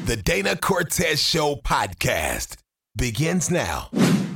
The Dana Cortez Show podcast begins now.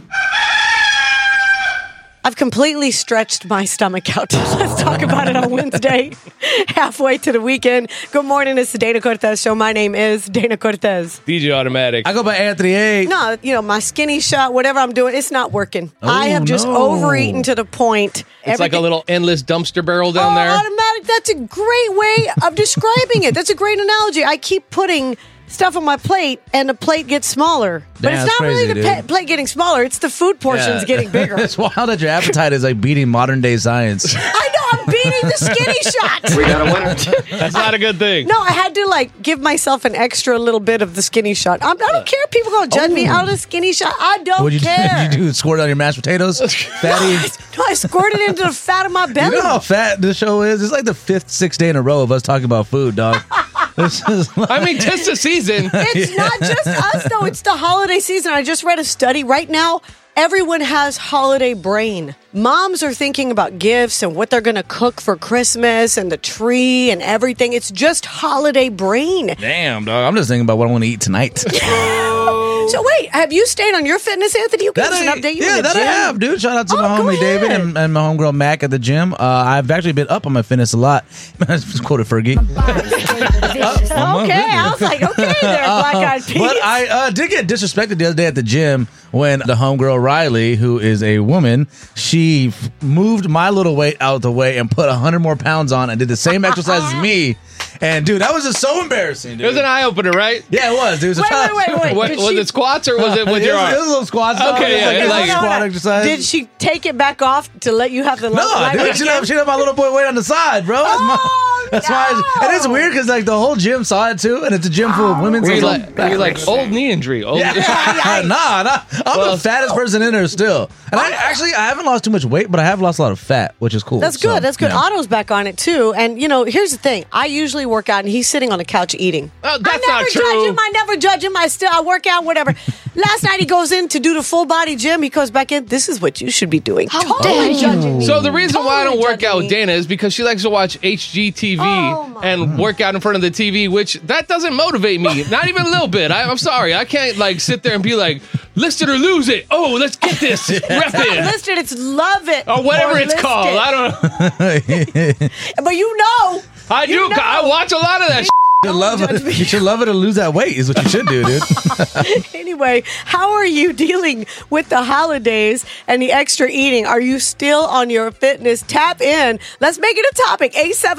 I've completely stretched my stomach out. Let's talk about it on Wednesday, halfway to the weekend. Good morning. It's the Dana Cortez Show. My name is Dana Cortez. DJ Automatic. I go by Anthony A. No, my skinny shot, whatever I'm doing, it's not working. I have just overeaten to the point. It's like a little endless dumpster barrel down there. Automatic. That's a great way of describing it. That's a great analogy. I keep putting stuff on my plate, and the plate gets smaller. But Damn, it's not crazy, really the plate getting smaller. It's the food portions getting bigger. It's wild that your appetite is like beating modern day science. I know, I'm beating the skinny shot. We got a winner. That's not a good thing. No, I had to give myself an extra little bit of the skinny shot. I don't care if people gonna judge me out of the skinny shot. I don't care. Did you do? Squirt on your mashed potatoes? Fatty? No, I squirted into the fat of my belly. You know how fat this show is? It's like the 5th, 6th day in a row of us talking about food, dog. I mean, 'tis the season. It's not just us, though. It's the holiday season. I just read a study. Right now, everyone has holiday brain. Moms are thinking about gifts and what they're going to cook for Christmas and the tree and everything. It's just holiday brain. Damn, dog. I'm just thinking about what I want to eat tonight. So wait, have you stayed on your fitness, Anthony? You give us an update. You in the that I gym? have, dude. Shout out to my go homie David ahead. and my homegirl Mac at the gym. I've actually been up on my fitness a lot. I just quoted Fergie. Okay, I was like, okay there, Black Eyed Peas. But I did get disrespected the other day at the gym when the homegirl Riley, who is a woman, she moved my little weight out the way and put 100 more pounds on and did the same exercise as me. And dude, that was just so embarrassing, dude. It was an eye opener, right? Yeah, it was, dude. Wait. Was it squats or was it with your It was arm? a little squats. Okay, dog. yeah, It was like- a squat exercise. Did she take it back off to let you have the No, dude, she had my little boy weight on the side, bro. That's why it is weird because the whole gym saw it too, and it's a gym full of women. Were you so like old knee injury? Old nah, I'm the fattest person in there still. And I haven't lost too much weight, but I have lost a lot of fat, which is cool. That's good. So, That's good. yeah. Otto's back on it too. And here's the thing. I usually work out, and he's sitting on the couch eating. Oh, that's I not never true. judge him. I never judge him. I work out, whatever. Last night he goes in to do the full body gym. He goes back in. This is what you should be doing. Totally judging me. So the reason why I don't work out with Totally Dana is because she likes to watch HGTV and work out in front of the TV, which that doesn't motivate me. Not even a little bit. I'm sorry. I can't sit there and be like, list it or lose it. Oh, let's get this. Rep It's not it. listed. It's love it. Or whatever it's list called. it. I don't know. But you know. I do. You know. I watch a lot of that. You should love it or lose that weight is what you should do, dude. Anyway, how are you dealing with the holidays and the extra eating? Are you still on your fitness? Tap in. Let's make it a topic.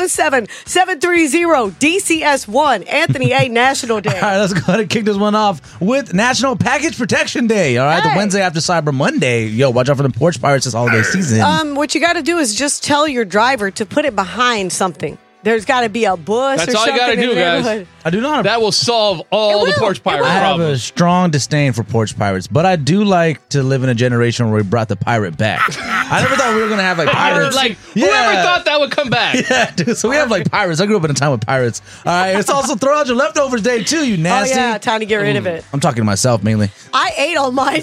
877-730-DCS1. Anthony A. National Day. All right, let's go ahead and kick this one off with National Package Protection Day. All right, the Hey. Wednesday after Cyber Monday. Yo, watch out for the porch pirates this holiday season. What you got to do is just tell your driver to put it behind something. There's got to be a bush That's or all you something gotta in do, the guys. neighborhood. I do not. That will solve all the will. porch pirate I have a problems. strong disdain for porch pirates, but I do like to live in a generation where we brought the pirate back. I never thought we were gonna have pirates. Whoever thought that would come back. Yeah, dude. So we have pirates. I grew up in a time with pirates. All right. It's also throw out your leftovers day too. You nasty. Oh, yeah. Time to get rid of it. I'm talking to myself mainly. I ate all mine.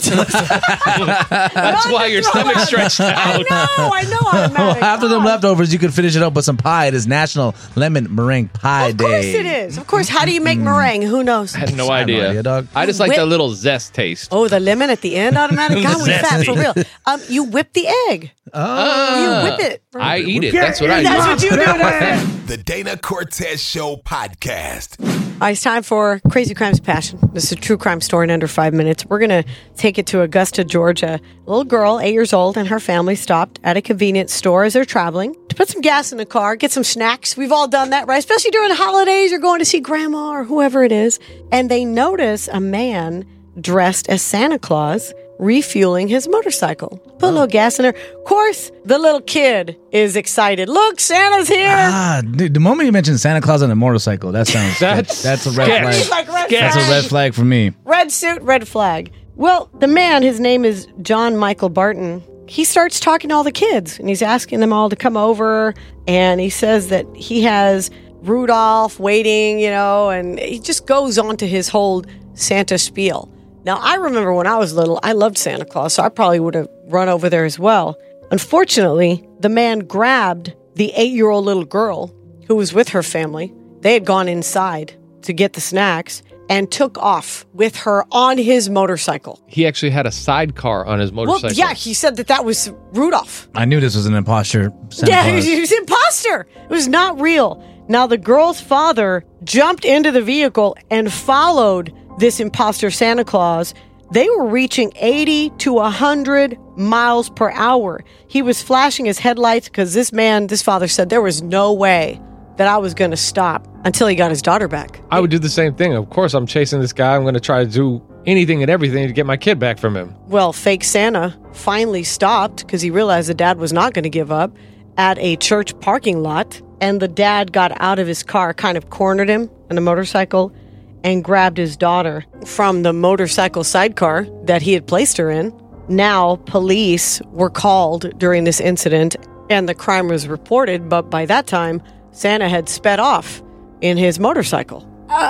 That's why your stomach's stretched out. I know. Automatic. After them leftovers, you can finish it up with some pie. It is National Lemon Meringue Pie Of course Day. it is. Of course. How do you make meringue? Who knows? I had no I have no idea. idea, dog. I just like Whip- that little zest taste. Oh, the lemon at the end, automatic. God, we fat for real. You whip the egg. You whip it. I eat it. That's what I That's do. what you do. The Dana Cortez Show podcast. All right, it's time for Crazy Crimes Passion. This is a true crime story in under 5 minutes. We're going to take it to Augusta, Georgia. A little girl, 8 years old, and her family stopped at a convenience store as they're traveling to put some gas in the car, get some snacks. We've all done that, right? Especially during the holidays. You're going to see grandma or whoever it is. And they notice a man dressed as Santa Claus refueling his motorcycle. Put a little gas in there. Of course, the little kid is excited. Look, Santa's here. Dude, the moment you mentioned Santa Claus on a motorcycle, that sounds that's a red sketch. He's flag. like red That's a flag. red flag for me. Red suit, red flag. Well, the man, his name is John Michael Barton. He starts talking to all the kids, and he's asking them all to come over, and he says that he has Rudolph waiting, and he just goes on to his whole Santa spiel. Now, I remember when I was little, I loved Santa Claus, so I probably would have run over there as well. Unfortunately, the man grabbed the 8-year-old little girl who was with her family. They had gone inside to get the snacks, and took off with her on his motorcycle. He actually had a sidecar on his motorcycle. Well, yeah, he said that was Rudolph. I knew this was an imposter. Santa Yeah, Claus. he was an imposter. It was not real. Now, the girl's father jumped into the vehicle and followed this imposter Santa Claus. They were reaching 80 to 100 miles per hour. He was flashing his headlights because this father said there was no way that I was going to stop until he got his daughter back. I would do the same thing. Of course, I'm chasing this guy. I'm going to try to do anything and everything to get my kid back from him. Well, fake Santa finally stopped because he realized the dad was not going to give up at a church parking lot. And the dad got out of his car, kind of cornered him on the motorcycle, and grabbed his daughter from the motorcycle sidecar that he had placed her in. Now, police were called during this incident, and the crime was reported. But by that time, Santa had sped off in his motorcycle.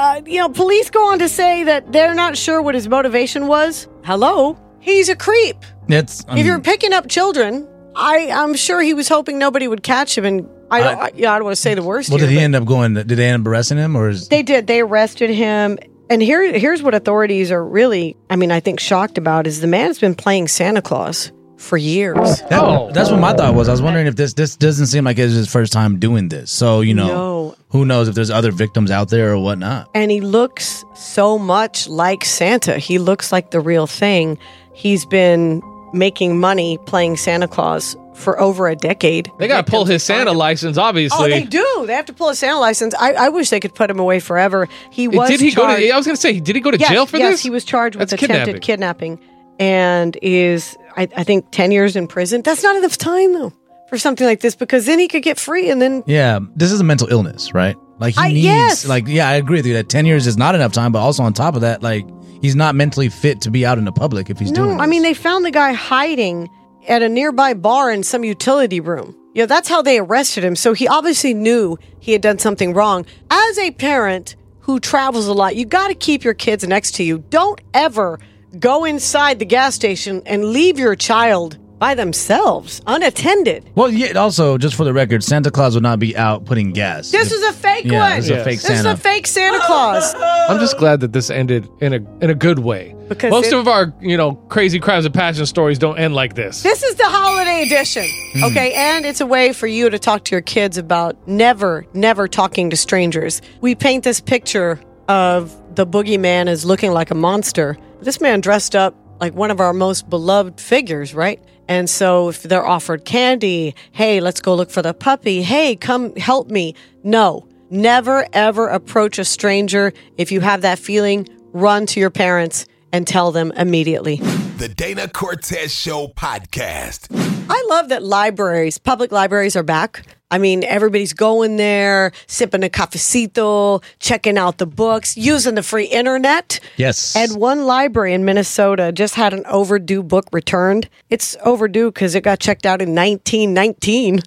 Police go on to say that they're not sure what his motivation was. Hello? He's a creep. If you're picking up children, I'm sure he was hoping nobody would catch him. And I don't want to say the worst. Well, here, did he end up going? Did they end up arresting him, or is they did? They arrested him. And here's what authorities are really, I think, shocked about is the man's been playing Santa Claus for years. That's what my thought was. I was wondering if this doesn't seem like it's his first time doing this. So, No. who knows if there's other victims out there or whatnot. And he looks so much like Santa. He looks like the real thing. He's been making money playing Santa Claus for over a decade. They got to pull his Santa license, obviously. Oh, they do. They have to pull his Santa license. I wish they could put him away forever. He was Did he charged. go to? I was going to say, did he go to jail for this? Yes, he was charged with That's attempted kidnapping and is, I think, 10 years in prison. That's not enough time, though, for something like this, because then he could get free and then... Yeah, this is a mental illness, right? Like, he needs... Yes. Like, yeah, I agree with you that 10 years is not enough time, but also on top of that, like, he's not mentally fit to be out in the public if he's doing this. No, I mean, they found the guy hiding at a nearby bar in some utility room. That's how they arrested him. So he obviously knew he had done something wrong. As a parent who travels a lot, you got to keep your kids next to you. Don't ever go inside the gas station and leave your child by themselves, unattended. Well, yeah, also, just for the record, Santa Claus would not be out putting gas. This is a fake Yeah, one. this is a fake This is Santa. a fake Santa Claus. I'm just glad that this ended in a good way. Because most of our crazy crimes and passion stories don't end like this. This is the holiday edition. Okay, and it's a way for you to talk to your kids about never talking to strangers. We paint this picture of the boogeyman as looking like a monster. This man dressed up like one of our most beloved figures, right? And so if they're offered candy, hey, let's go look for the puppy. Hey, come help me. No, never, ever approach a stranger. If you have that feeling, run to your parents and tell them immediately. The Dana Cortez Show podcast. I love that public libraries are back. I mean, everybody's going there, sipping a cafecito, checking out the books, using the free internet. Yes. And one library in Minnesota just had an overdue book returned. It's overdue because it got checked out in 1919.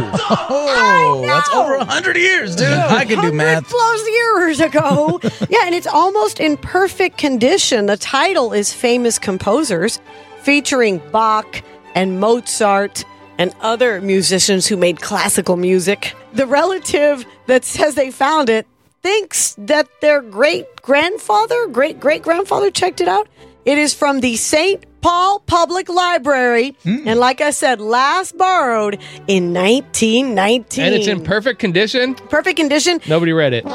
Oh, that's over 100 years, dude. I can do 100 math. plus years ago. Yeah, and it's almost in perfect condition. The title is Famous Composers, featuring Bach and Mozart and other musicians who made classical music. The relative that says they found it thinks that their great-great-grandfather checked it out. It is from the St. Paul Public Library. And like I said, last borrowed in 1919. And it's in perfect condition. Perfect condition. Nobody read it.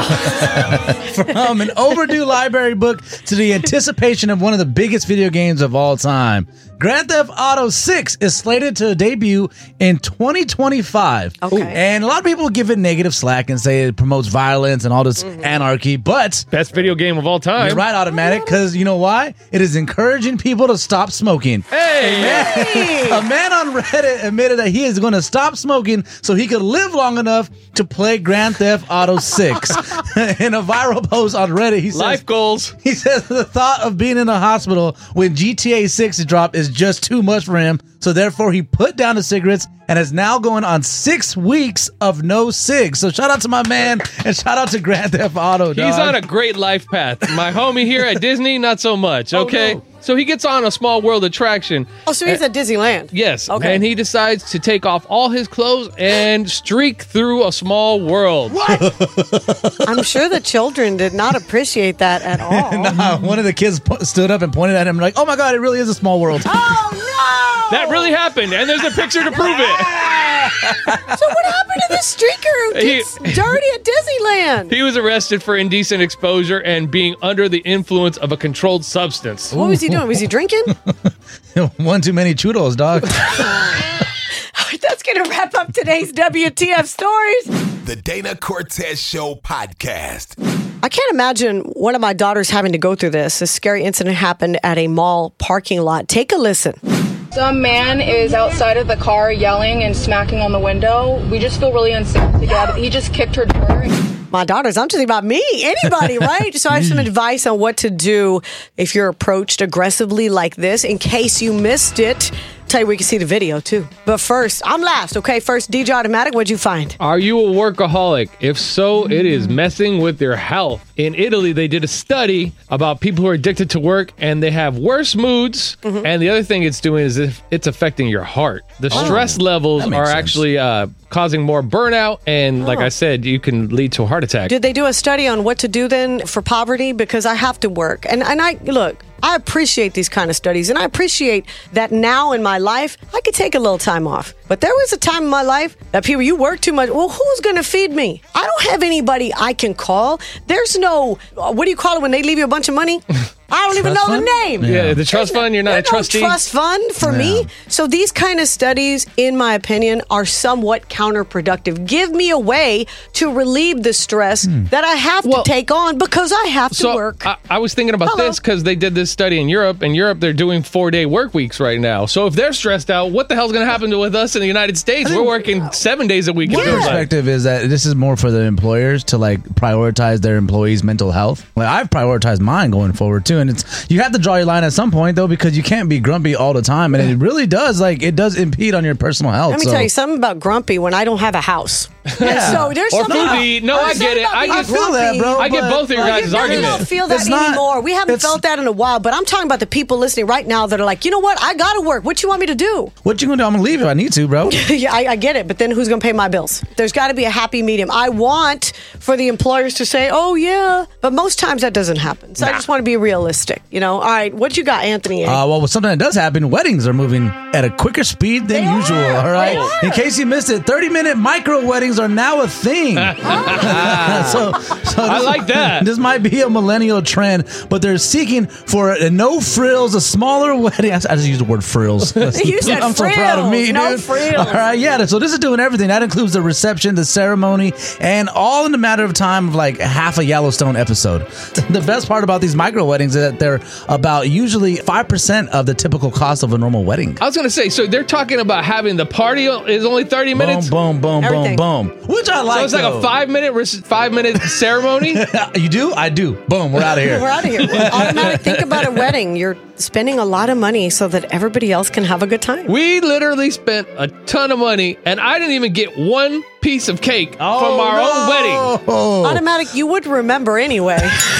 From an overdue library book to the anticipation of one of the biggest video games of all time. Grand Theft Auto 6 is slated to debut in 2025. Okay. And a lot of people give it negative slack and say it promotes violence and all this anarchy, but Best video game of all time. you're right, Automatic, because you know why? It is encouraging people to stop smoking. Hey! A man on Reddit admitted that he is going to stop smoking so he could live long enough to play Grand Theft Auto 6. In a viral post on Reddit, he says, Life goals. he says the thought of being in the hospital when GTA 6 dropped is just too much for him, so therefore he put down the cigarettes and is now going on 6 weeks of no cigs. So shout out to my man and shout out to Grand Theft Auto, dog. He's on a great life path. My homie here at Disney, not so much, okay? Oh, no. So he gets on a Small World attraction. Oh, so he's at Disneyland. Yes. Okay. And he decides to take off all his clothes and streak through a small world. I'm sure the children did not appreciate that at all. One of the kids stood up and pointed at him like, "Oh my God, it really is a small world." Oh, no! That really happened, and there's a picture to prove it. So what happened to this streaker who gets dirty at Disneyland? He was arrested for indecent exposure and being under the influence of a controlled substance. What was he doing? Was he drinking? One too many churros, dog. That's going to wrap up today's WTF Stories. The Dana Cortez Show podcast. I can't imagine one of my daughters having to go through this. A scary incident happened at a mall parking lot. Take a listen. Some man is outside of the car yelling and smacking on the window. We just feel really unsafe to get out of it. He just kicked her door. My daughters, I'm just thinking about me, anybody, right? So I have some advice on what to do if you're approached aggressively like this in case you missed it. Tell you we can see the video too. But first, I'm last, okay? First, DJ Automatic, what'd you find? Are you a workaholic? If so, it is messing with your health. In Italy, they did a study about people who are addicted to work and they have worse moods. And the other thing it's doing is it's affecting your heart. The stress levels that makes are sense. actually causing more burnout. And like I said, you can lead to a heart attack. Did they do a study on what to do then for poverty? Because I have to work. And I appreciate these kind of studies, and I appreciate that now in my life, I could take a little time off. But there was a time in my life that people, you work too much. Well, who's going to feed me? I don't have anybody I can call. There's no, what do you call it when they leave you a bunch of money? I don't even know fund? the name. Yeah, the trust fund, you're not a There's trustee. no trust fund for me. So these kind of studies, in my opinion, are somewhat counterproductive. Give me a way to relieve the stress that I have to take on because I have to work. I was thinking about this because they did this study in Europe. In Europe, they're doing 4-day work weeks right now. So if they're stressed out, what the hell's going to happen with us in the United States? We're working 7 days a week. My perspective is that this is more for the employers to like prioritize their employees' mental health. Like I've prioritized mine going forward too, and you have to draw your line at some point though, because you can't be grumpy all the time, and it really does impede on your personal health. Let me tell you something about grumpy when I don't have a house. Yeah. So there's Or something. foodie. No, I get it. I feel that, bro. I get both of your guys' I argument. don't feel that It's not- anymore. We haven't it's- felt that in a while, but I'm talking about the people listening right now that are like, you know what? I got to work. What you want me to do? What you gonna do? I'm gonna leave if I need to, bro. Yeah, I get it, but then who's going to pay my bills? There's got to be a happy medium. I want for the employers to say, oh, yeah, but most times that doesn't happen. So I just want to be realistic. All right, what you got, Anthony? Well, something that does happen, weddings are moving at a quicker speed than They usual, are. all right? They are. In case you missed it, 30-minute micro weddings are now a thing. so I like that. This might be a millennial trend, but they're seeking for no frills, a smaller wedding. I just used the word frills. You said I'm so proud of me, frills, no dude. frills. All right, yeah. So this is doing everything. That includes the reception, the ceremony, and all in a matter of time of like half a Yellowstone episode. The best part about these micro weddings is that they're about usually 5% of the typical cost of a normal wedding. I was going to say, so they're talking about having the party is only 30 minutes? Boom, boom, boom, Everything. boom, boom. Which I like. So it's like though. a 5-minute ceremony? You do? I do. Boom, we're out of here. We're out of here. Automatic, think about a wedding. You're spending a lot of money so that everybody else can have a good time. We literally spent a ton of money, and I didn't even get one piece of cake from our own wedding. Automatic, you would remember anyway.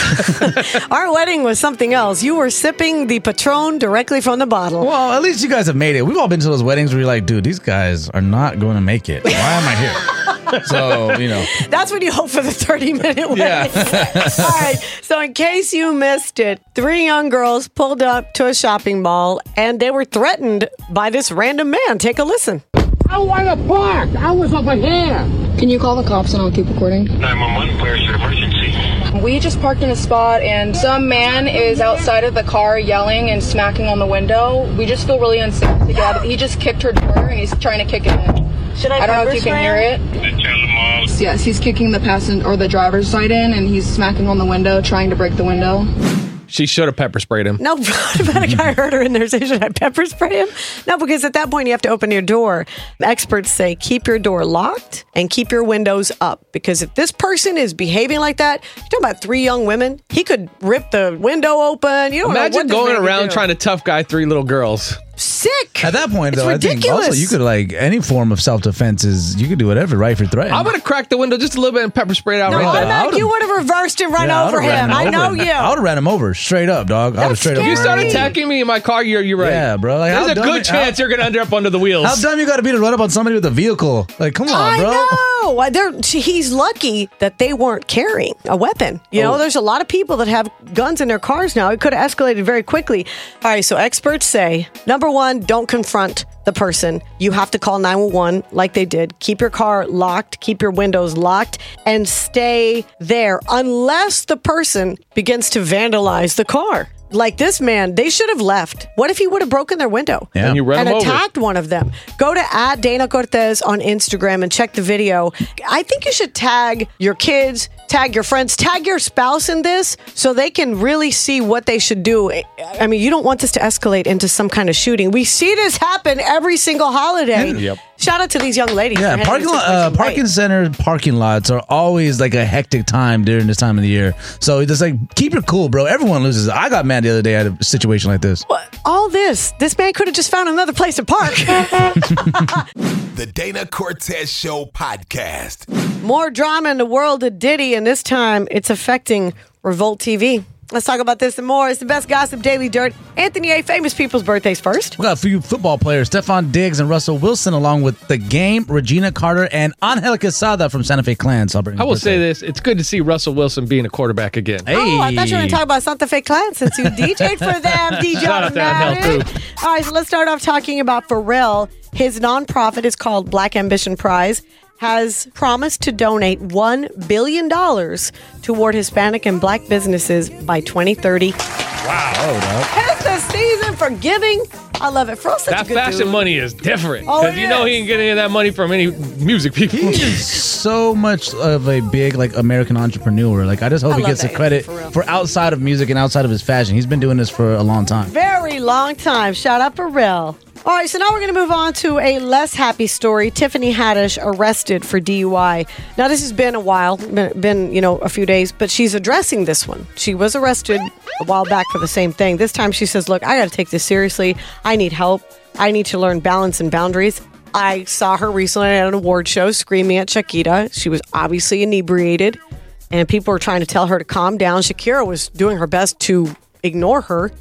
Our wedding was something else. You were sipping the Patron directly from the bottle. Well, at least you guys have made it. We've all been to those weddings where you're like, dude, these guys are not going to make it. Why am I here? So, That's when you hope for the 30-minute wedding. Yeah. All right. So in case you missed it, 3 young girls pulled up to a shopping mall and they were threatened by this random man. Take a listen. I want to park. I was over here. Can you call the cops and I'll keep recording? 911, where's your emergency? We just parked in a spot and some man is outside of the car yelling and smacking on the window. We just feel really unsafe to get out of it. He just kicked her door and he's trying to kick it in. Should I don't know if you can hear it. Tell them all. Yes, he's kicking the passenger or the driver's side in and he's smacking on the window, trying to break the window. She should have pepper sprayed him. No, Automatic, I heard her in there say, should I pepper spray him? No, because at that point you have to open your door. Experts say keep your door locked and keep your windows up. Because if this person is behaving like that, you're talking about 3 young women, he could rip the window open. You don't know Imagine what this going man could around do. trying to tough guy 3 little girls. sick. At that point, It's though, I think ridiculous. also you could like any form of self-defense is you could do whatever, right? For threat. I would have cracked the window just a little bit and pepper sprayed out No, right there. Automatic, you would have reversed and run Yeah, I over would've ran him. I over know him. you. I would have ran him over straight up, dog. I would have That's straight up. If you scary. start attacking me in my car, you're right. Yeah, bro. Like, There's how a dumb- good chance you're gonna end up under the wheels. How dumb you got to be to run up on somebody with a vehicle? Like, come on, I bro. know. He's lucky that they weren't carrying a weapon. You know, there's a lot of people that have guns in their cars now. It could have escalated very quickly. All right, so experts say, number one, don't confront the person. You have to call 911 like they did. Keep your car locked, keep your windows locked, and stay there unless the person begins to vandalize the car. Like this man, they should have left. What if he would have broken their window? Yeah. And you run and him over. attacked one of them? Go to @Dana Cortez on Instagram and check the video. I think you should tag your kids, tag your friends, tag your spouse in this so they can really see what they should do. I mean, you don't want this to escalate into some kind of shooting. We see this happen every single holiday. Yep. Shout out to these young ladies. Yeah, for handling parking the situation parking right. center parking lots are always like a hectic time during this time of the year. So just like keep your cool, bro. Everyone loses. I got mad the other day at a situation like this. All this man could have just found another place to park. The Dana Cortez Show podcast. More drama in the world of Diddy, and this time it's affecting Revolt TV. Let's talk about this and more. It's the best gossip daily dirt. Anthony A. Famous people's birthdays first. We got a few football players, Stephon Diggs and Russell Wilson, along with The Game, Regina Carter, and Angel Quesada from Santa Fe Clan. I will say this: it's good to see Russell Wilson being a quarterback again. Hey. Oh, I thought you were going to talk about Santa Fe Clan since you DJ'd for them. DJ Shout out to Angel, Automatic. All right, so let's start off talking about Pharrell. His nonprofit is called Black Ambition Prize. Has promised to donate $1 billion toward Hispanic and Black businesses by 2030. It's the season for giving. I love it. Pharrell's such That a good fashion dude. money is different Oh, because it you know he is. ain't getting any of that money from any music people. He's so much of a big like American entrepreneur. Like I just hope I he love gets the that, credit for real. for outside of music and outside of his fashion. He's been doing this for a long time. Very long time. Shout out Pharrell. All right, so now we're going to move on to a less happy story. Tiffany Haddish arrested for DUI. Now, this has been a while, been a few days, but she's addressing this one. She was arrested a while back for the same thing. This time she says, look, I got to take this seriously. I need help. I need to learn balance and boundaries. I saw her recently at an award show screaming at Shakira. She was obviously inebriated, and people were trying to tell her to calm down. Shakira was doing her best to ignore her.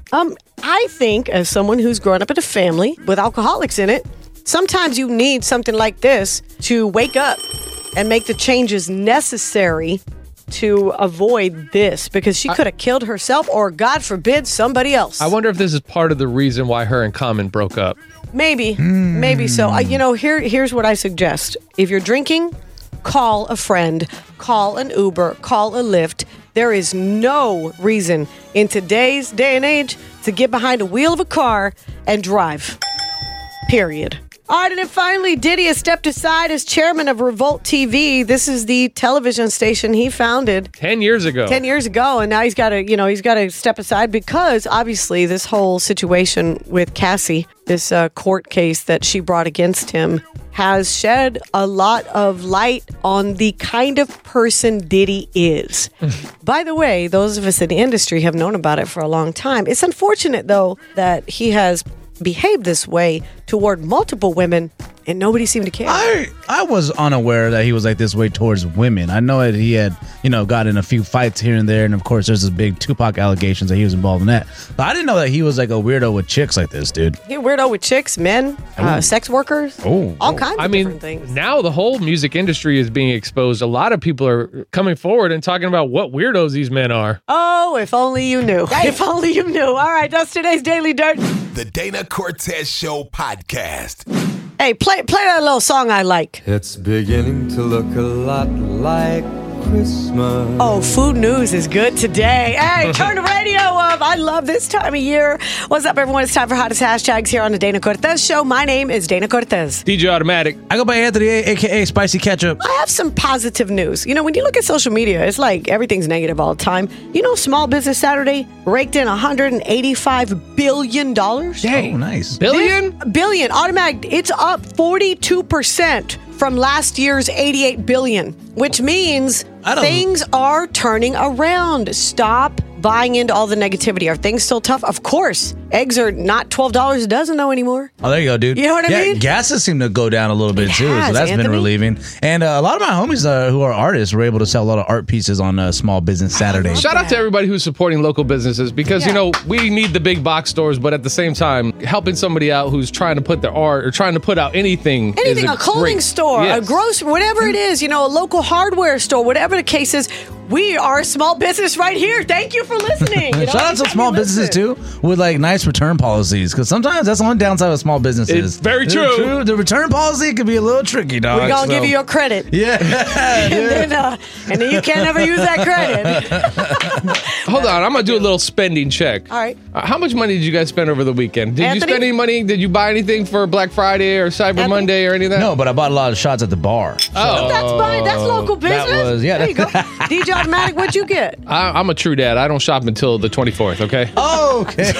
I think as someone who's grown up in a family with alcoholics in it, sometimes you need something like this to wake up and make the changes necessary to avoid this, because she could have killed herself or, God forbid, somebody else. I wonder if this is part of the reason why her and Common broke up. Maybe so. Here's what I suggest. If you're drinking, call a friend, call an Uber, call a Lyft. There is no reason in today's day and age to get behind a wheel of a car and drive. Period. All right, and then finally, Diddy has stepped aside as chairman of Revolt TV. This is the television station he founded 10 years ago. 10 years ago, and now he's got to step aside because obviously this whole situation with Cassie, this court case that she brought against him, has shed a lot of light on the kind of person Diddy is. By the way, those of us in the industry have known about it for a long time. It's unfortunate, though, that he has behaved this way toward multiple women and nobody seemed to care. I was unaware that he was like this way towards women. I know that he had, got in a few fights here and there, and of course there's this big Tupac allegations that he was involved in that. But I didn't know that he was like a weirdo with chicks like this, dude. He's a weirdo with chicks, men, sex workers, all kinds of different things. Now the whole music industry is being exposed. A lot of people are coming forward and talking about what weirdos these men are. Oh, if only you knew. If only you knew. All right, that's today's Daily Dirt. The Dana Cortez Show podcast. Hey, play that little song I like. It's beginning to look a lot like Christmas. Oh, food news is good today. Hey, turn the radio up. I love this time of year. What's up, everyone? It's time for Hottest Hashtags here on the Dana Cortez Show. My name is Dana Cortez. DJ Automatic. I go by Anthony A, a.k.a. Spicy Ketchup. I have some positive news. When you look at social media, it's like everything's negative all the time. Small Business Saturday raked in $185 billion. Oh, nice. Billion. Automatic. It's up 42% from last year's $88 billion, which means things are turning around. Stop buying into all the negativity. Are things still tough? Of course. Eggs are not $12 a dozen though anymore. Oh, there you go, dude. You know what I mean? Gases seem to go down a little bit, too. has, So that's been Anthony. relieving. And a lot of my homies who are artists were able to sell a lot of art pieces on Small Business Saturday. Shout out to everybody who's supporting local businesses because, you know, we need the big box stores, but at the same time, helping somebody out who's trying to put their art or trying to put out anything. Anything, a clothing store, a grocery, whatever it is, you know, a local hardware store, whatever the case is, we are a small business right here. Thank you for listening. You know, Shout out to anytime small you businesses, listen. too, with like nice return policies. Because sometimes that's the only downside of small businesses. It's very true. The return policy can be a little tricky, dog. We're going to give you your credit. Yeah. And then you can't ever use that credit. Hold on, I'm going to do a little spending check. All right. How much money did you guys spend over the weekend? Did you Anthony? spend any money? Did you buy anything for Black Friday or Cyber Monday or any of that? No, but I bought a lot of shots at the bar. Oh. That's local business. that was- yeah, There you go. DJ Automatic, what'd you get? I'm a true dad. I don't shop until the 24th, okay? Oh, okay.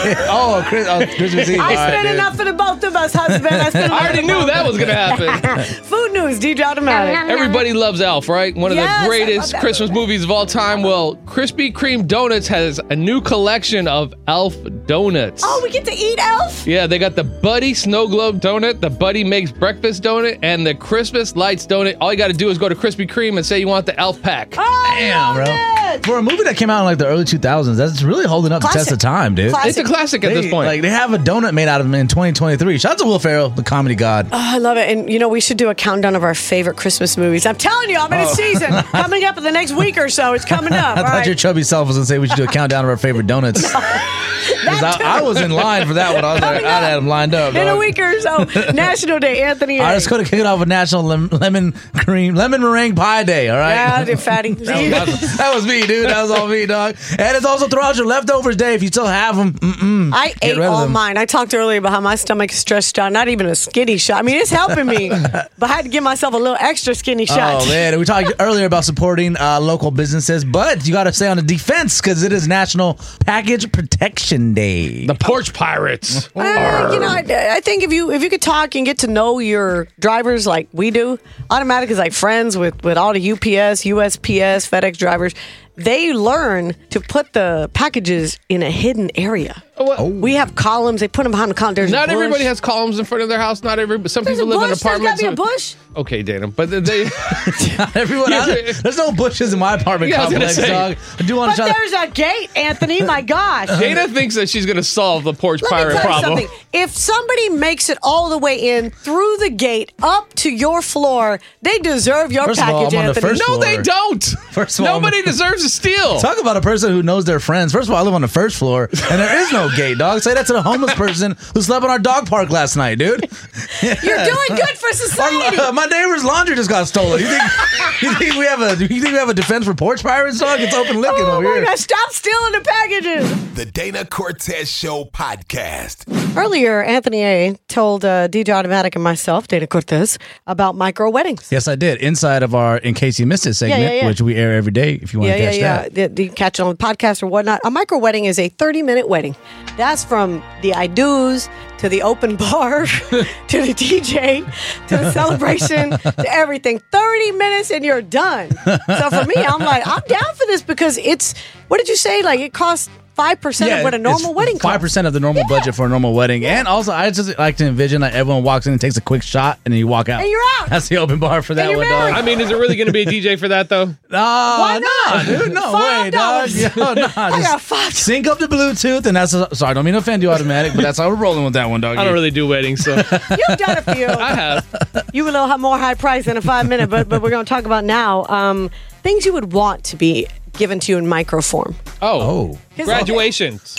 Christmas Eve. I All right, spent dude. enough for the both of us, husband. I already knew that was going to happen. Food news, DJ Automatic. Everybody loves Elf, right? One of Yes, I the love greatest that Christmas movie. movies of all time. Well, Krispy Kreme Donuts has a new collection of Elf donuts. Oh, we get to eat Elf? Yeah, they got the Buddy Snow Globe donut, the Buddy Makes Breakfast donut, and the Christmas Lights donut. All you got to do is go to Krispy Kreme and say you want the Elf pack. Oh, Damn, bro. it. For a movie that came out in like the early 2000s, that's really holding up the test of time, dude. Classic. It's a classic at this point. Like they have a donut made out of them in 2023. Shout out to Will Ferrell, the comedy god. Oh, I love it. And, you know, we should do a countdown of our favorite Christmas movies. I'm telling you, I'm in a season. Coming up in the next week or so. It's coming up. I All thought right. your chubby self was going to say we should do a countdown of our favorite donuts. 'Cause I was in line for that one. I was like, I had them lined up. In a dog. week or so. National Day, Anthony. All right, let's go to kick it off with National Lemon Meringue Pie Day, all right? Yeah, dude, fatty. That was me, dude. That was all me, dog. And it's also throw out your leftovers day if you still have them. I Get ate rid of all them. mine. I talked earlier about how my stomach is stretched out. Not even a skinny shot. I mean, it's helping me, but I had to give myself a little extra skinny shot. Oh, man. We talked earlier about supporting local businesses, but you got to stay on the defense because it is National Package Protection Day. The Porch Pirates. You know, I think if you could talk and get to know your drivers like we do, Automatic is like friends with all the UPS, USPS, FedEx drivers. They learn to put the packages in a hidden area. We have columns. They put them behind the column. There's a Not bush. everybody has columns in front of their house. Not everybody. Some There's a people live in bush. apartments. There's got to be a bush. Okay, Dana, but they. Everyone Yeah, else, there's no bushes in my apartment Yeah, I was gonna complex, say. dog. I do want But to shout there's a gate, Anthony. My gosh. Dana thinks that she's going to solve the porch Let me pirate tell you problem. something. If somebody makes it all the way in through the gate up to your floor, they deserve your First of all, package, I'm on the Anthony. first No, they floor. don't. First of all, Nobody deserves to steal. Talk about a person who knows their friends. First of all, I live on the first floor, and there is no gate, dog. Say that to the homeless person who slept in our dog park last night, dude. You're doing good for society. My neighbor's laundry just got stolen. You think we have a defense for porch pirates, dog? It's open licking Oh over my here. gosh, stop stealing the packages. The Dana Cortez Show podcast. Earlier, Anthony A. told DJ Automatic and myself, Dana Cortez, about micro weddings. Yes, I did. Inside of our In Case You Missed It segment, Yeah. which we air every day if you want to catch that. You can catch it on the podcast or whatnot. A micro wedding is a 30-minute wedding. That's from the I do's to the open bar to the DJ to the celebration to everything. 30 minutes and you're done. So for me, I'm like, I'm down for this because it's, what did you say? Like it costs 5% of what a normal wedding costs. 5% of the normal budget for a normal wedding. And also, I just like to envision like everyone walks in and takes a quick shot and then you walk out. And you're out. That's the open bar for that you're one, married. dog. I mean, is it really going to be a DJ for that, though? Why Nah, not? dude. No way, dog. $5. Yo, nah, I got just $5. sync up the Bluetooth, and that's sorry. I don't mean to offend you, Automatic, but that's how we're rolling with that one, dog. I don't really do weddings, so You've done a few. I have. You will have more high price than a 5-minute, but we're going to talk about now things you would want to be given to you in micro form. Oh. Graduations.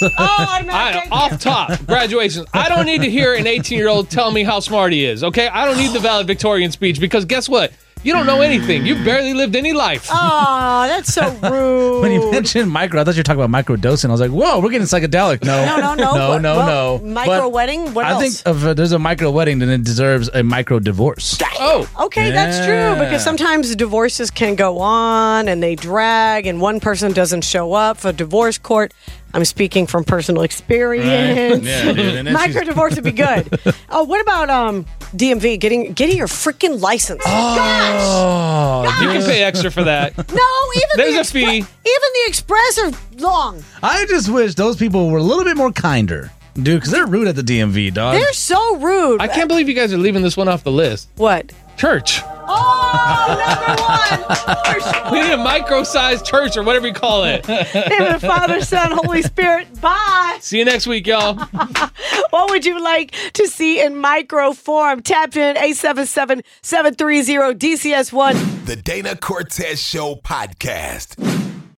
Off top, graduations. I don't need to hear an 18-year-old tell me how smart he is, okay? I don't need the valedictorian speech because guess what? You don't know anything. You've barely lived any life. Oh, that's so rude. When you mentioned micro, I thought you were talking about micro dosing. I was like, whoa, we're getting psychedelic. No. No. Micro But wedding? What I else? think if there's a micro wedding, then it deserves a micro divorce. Oh. Okay, that's true because sometimes divorces can go on and they drag and one person doesn't show up for divorce court. I'm speaking from personal experience. Right. Yeah, dude. And then Micro divorce would be good. Oh, what about DMV getting your freaking license. Oh, You can pay extra for that. No, even There's the a fee. Even the express are long. I just wish those people were a little bit more kinder, dude, because they're rude at the DMV, dog. They're so rude. I can't believe you guys are leaving this one off the list. What? Church. Oh, number one. We need a micro-sized church or whatever you call it. Name of the Father, Son, Holy Spirit. Bye. See you next week, y'all. What would you like to see in micro form? Tap in 877-730-DCS1. The Dana Cortez Show podcast.